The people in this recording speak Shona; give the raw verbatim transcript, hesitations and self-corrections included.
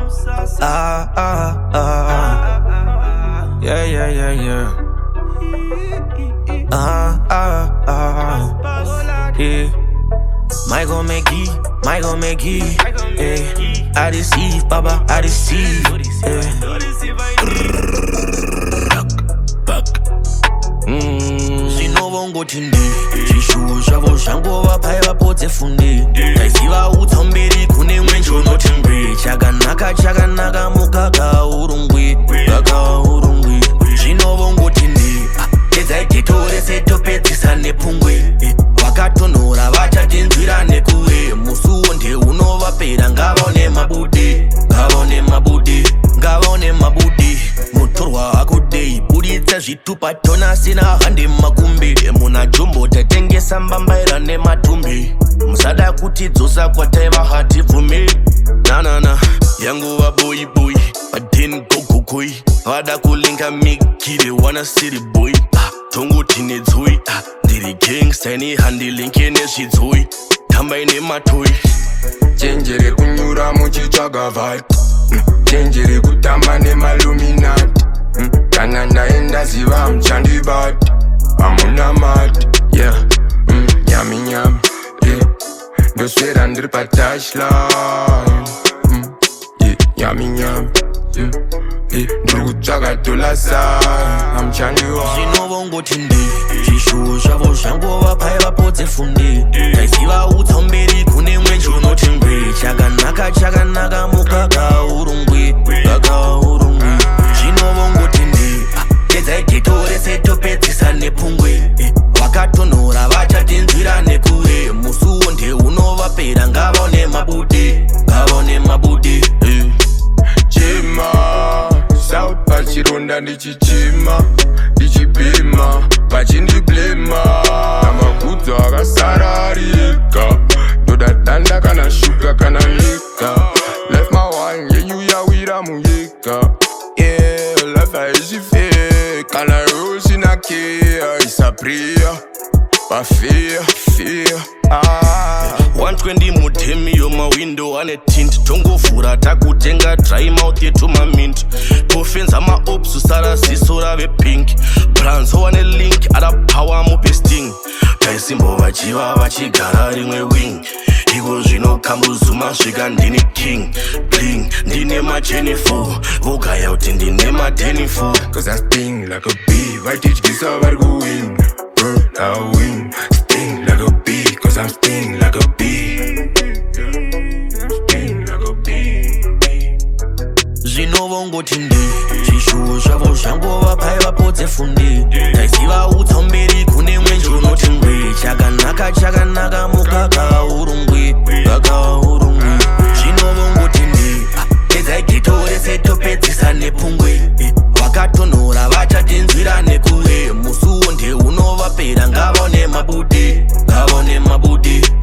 Ah, ah, ah. Yeah, yeah, yeah, yeah. Ah, ah, ah. Yeah. Might gon' make it, might gon' make it. Yeah. I deceive, Baba, I deceive. Yeah. Mm. Zinovongotindi zvishuwo zvavo zvangova pai vapodze funde taiziva utsomberi kune mwenjo noti ngwe chakanaka chakanaka mukaka urungwe kaka urungwe zvinovongotindi tedzai titorese topedzisa nepungwe vakatonhora vachatinzwira nekuwe musuwo ndehunovapera ngavaone mabude ngavaone mabude ngavaone mabude mutorwa akudei buditsa zvitupa tona sina hande makumbi muna jumbo tatengesa mbambaira nematumbi musada kutidzosa kwataiva hati bvumi nanana yanguva boy boy badeni gogokoi vada kulinga mikire wana city boy tongoti nedzoi ndiri gangsta ine handilinke nezvidzoi tambai nematoi chenjere kunyura muchitsvaga vati chenjere kutamba nemaluminati kana ndaenda ziva muchandibati hamuna mati yeah nyami nyami yeah ndoswera ndiri patashline nyami nyami yeah ndiri kutsvaga dola sai hamuchandiwa zvinovongotindi zvishuwo zvavo zvangova pai vapodze funde taiziva utsomberi kune mwenjo noti ngwe chakanaka chakanaka mukaka urungwe kaka urungwe zvinovongotindi tedzai titorese topedzisa nepungwe vakatonhora vachatinzwira nekuwe musuwo ndehunovapera ngavaone mabude ngavaone mabude chima South pachironda ndichichima ndichipima vachindiblema namagudzo akasararika ndodatanda kana shuka kana nyika left my wine yenyu yawira munyika yeah life haizvifea kana rosina kea isapriya pafeya feya ah. one twenty mutemi yomawindo ane tint tongovhura takutenga dry mouth yetumamint tofenza maops usara ziso rave pink branso wane link ada power mupesting taisimbova chiva vachigara rimwe wing iko zvino kambuzuma svika ndini king bling ndine majenifo vogaya kuti ndine madenifo cause I sting like a bee vaitityisa vari kuwin I win sting like a bee cause I'm sting like a bee sting like a bee zvinovongotindi zvishuwo zvavo zvangova pai vapodze funde taiziva utsomberi kune mwenjo noti ngwe chakanaka chakanaka mukaka urungwe kaka urungwe zvinovongotindi tedzai titorese topedzisa nepungwe vakatonhora vachatinzwira nekuwe musuwo ndehunovapera ngavaone mabude ngavaone mabude